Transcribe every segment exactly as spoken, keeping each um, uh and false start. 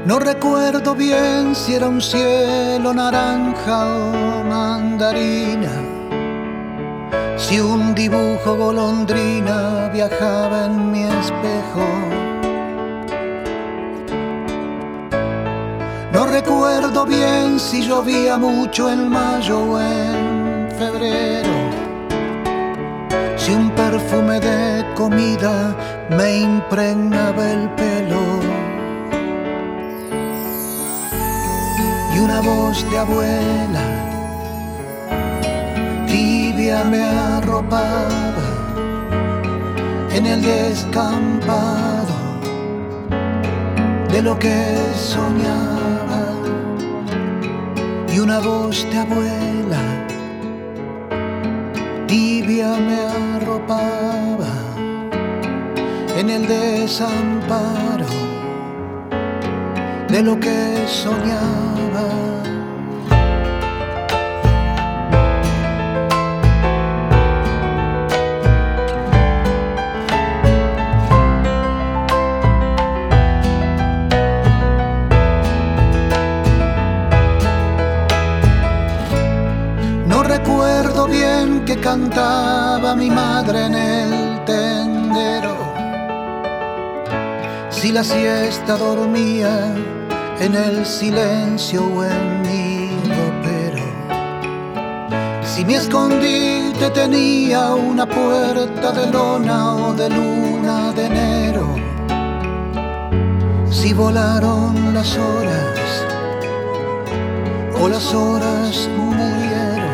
No recuerdo bien si era un cielo naranja o mandarina, si un dibujo golondrina viajaba en mi espejo. No recuerdo bien si llovía mucho en mayo o en febrero, si un perfume de comida me impregnaba el pelo y una voz de abuela tibia me arropaba en el descampado de lo que soñaba. Y una voz de abuela tibia me arropaba en el desamparo de lo que soñaba. No recuerdo bien que cantaba mi madre en el tendero, si la siesta dormía en el silencio o en mi ropero, si mi escondite tenía una puerta de lona o de luna de enero, si volaron las horas o las horas murieron,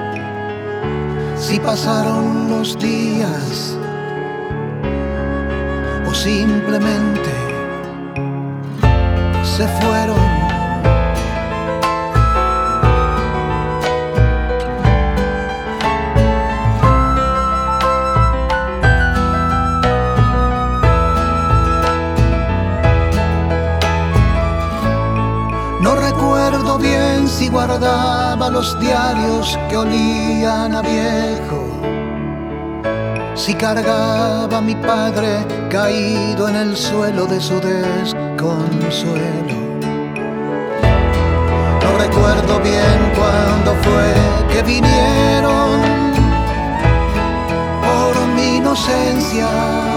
si pasaron los días o simplemente se fueron. No recuerdo bien si guardaba los diarios que olían a viejo, si cargaba a mi padre caído en el suelo de su desconsuelo. No recuerdo bien cuándo fue que vinieron por mi inocencia,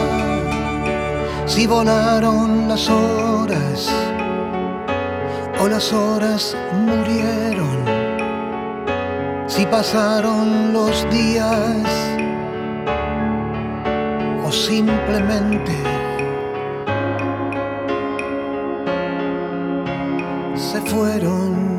si volaron las horas o las horas murieron, si pasaron los días o simplemente se fueron.